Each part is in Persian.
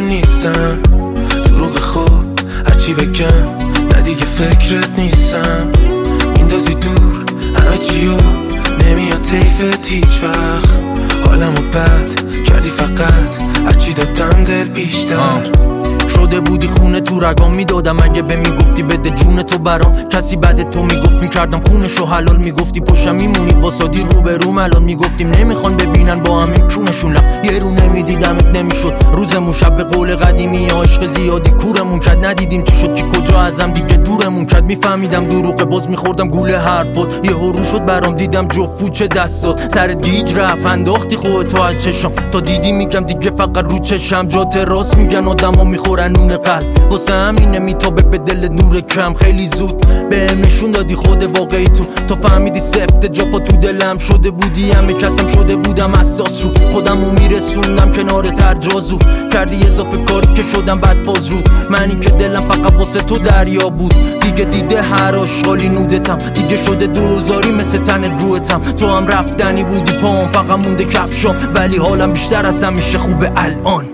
نیستم، دروغ خوب هرچی بگم نه دیگه فکرت نیستم. میندازی دور همه چیو نمیاد تیفت هیچ وقت. حالمو بد کردی فقط هرچی دادم دل بیشتر. شده بودی خونه تو رگام میدادم اگه به میگفتی بده جون تو برام. کسی بعد تو میگفت میکردم خونشو حلال. میگفتی پشم میمونی واسادی رو به روم الان. میگفتیم نمیخوان ببینن با همین کونشون لب یه رو نمیدیدمت نمیشد روزمون شب. به قول قدیمی عشق زیادی کورمون کرد ندیدیم چی شد که کجا ازم دیگه دورمون کرد. میفهمیدم دروغه باز میخوردم گوله حرفات. یه هرو شد برام دیدم جفو چه دستات. سرت گیج رفت انداختی خودتو از چشم تا دیدی میگم دیگه فقط رو چشم. جات راست میگن آدما میخورن نون قلب واسه همینه میتابه به دل نور کم. خیلی زود بهم نشون دادی خود واقعی تو فهمیدی سفت جا پا تو دلم شده بودی. همه کسم شده بودم اساس رو خودمو میرسوندم کنار ترجازو. کردی اضافه کاری که شدم بدفاز رو منی که دلم فقط واسه تو دریا بود. دیگه دیده هر آشغالی نودتم دیگه شده دوزاری مثل تن روتم. تو هم رفتنی بودی پام فقط مونده کفشام ولی حالم بیشتر از همیشه خوبه الان.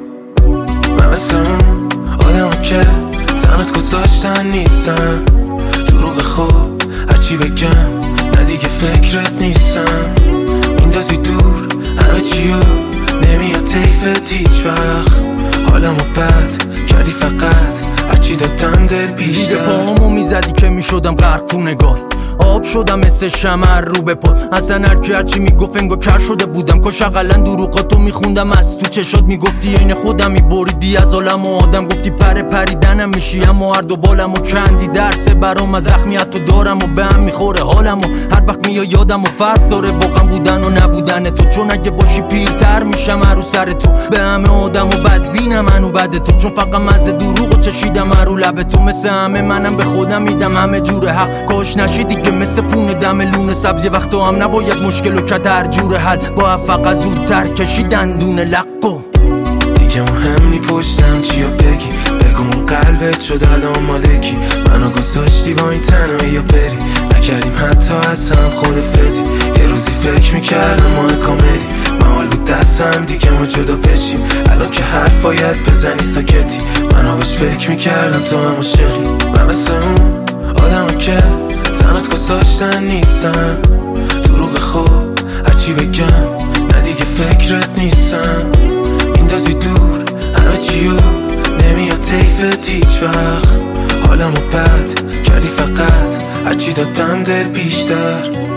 من مثل اون آدمو که تنت گذاشتن نیستم، دروغ خوب هرچی بگم نه دیگه فکرت نیستم. میندازی دور همه چیو نمیاد تیفت هیچ وقت. حالمو بد کردی فقط هرچی دادم دل بیشتر. زیر پاهامو میزدی که میشدم غرق تو نگاه. آب شدم مثل شمع رو به پا. اصلا هرچی میگفت انگار کر شده بودم. کاش اقلا دروغاتو میخوندم از تو چشات. میگفتی عین خودم میبریدی از عالم و آدم. گفتی پریدنم میشی اما هر دو بالمو کندی. درسه برام از زخمیت تو دارم و به هم میخوره حالمو. هر وقت میاد یادم و فرق داره واقعا بودن و نبودن تو. چون اگه باشی پیرتر میشم هر رو سر تو. به همه آدم و بدبینم منو بد تو. چون فقط مزه دروغو چشیدم هر رو لب تو. مثل همه منم به خودم میدم همه جور حق. کاش نشی دیگه مثل پونه دم لونه سبزی. وقتا هم نباید مشکلو که در جور حل با فقط زودتر کشی دندون لقو. دیگه مهم نی پشتم چیا بگی. بگو اون قلبت شد الان مالکی. منو گذاشتی با این تنهایی یا بری. نکردیم حتی از هم خود فزی. یه روزی فکر میکردم ماه کاملی. محال بود دستم دیگه ما جدا بشیم. الان که حرف باید بزنی ساکتی. من آبش فکر میکردم تو هم عاشقی. من مثل اون آدمو که تنت گذاشتن نیستم، دروغ خوب هرچی بگم نه دیگه فکرت نیستم. میندازی دور همه چیو نمیاد تیفت هیچ وقت. حالمو بد کردی فقط هرچی دادم دل بیشتر.